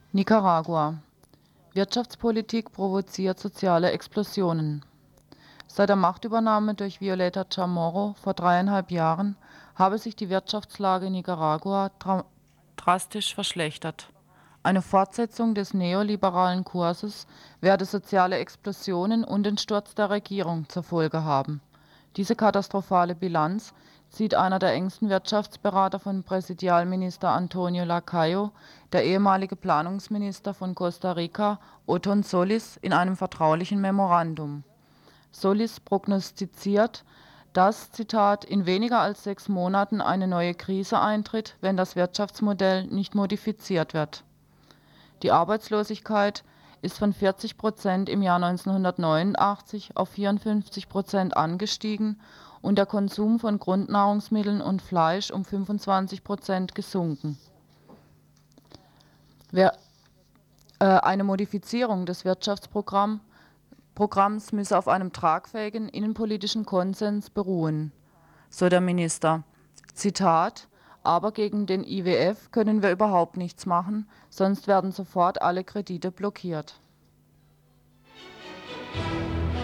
Nicaragua. Wirtschaftspolitik provoziert soziale Explosionen. Seit der Machtübernahme durch Violeta Chamorro vor 3,5 Jahren habe sich die Wirtschaftslage in Nicaragua drastisch verschlechtert. Eine Fortsetzung des neoliberalen Kurses werde soziale Explosionen und den Sturz der Regierung zur Folge haben. Diese katastrophale Bilanz zieht einer der engsten Wirtschaftsberater von Präsidialminister Antonio Lacayo, der ehemalige Planungsminister von Costa Rica, Othon Solís, in einem vertraulichen Memorandum. Solís prognostiziert, dass, Zitat, in weniger als 6 Monaten eine neue Krise eintritt, wenn das Wirtschaftsmodell nicht modifiziert wird. Die Arbeitslosigkeit ist von 40% im Jahr 1989 auf 54% angestiegen und der Konsum von Grundnahrungsmitteln und Fleisch um 25% gesunken. Eine Modifizierung des Wirtschaftsprogramms müsse auf einem tragfähigen innenpolitischen Konsens beruhen, so der Minister. Zitat: Aber gegen den IWF können wir überhaupt nichts machen, sonst werden sofort alle Kredite blockiert.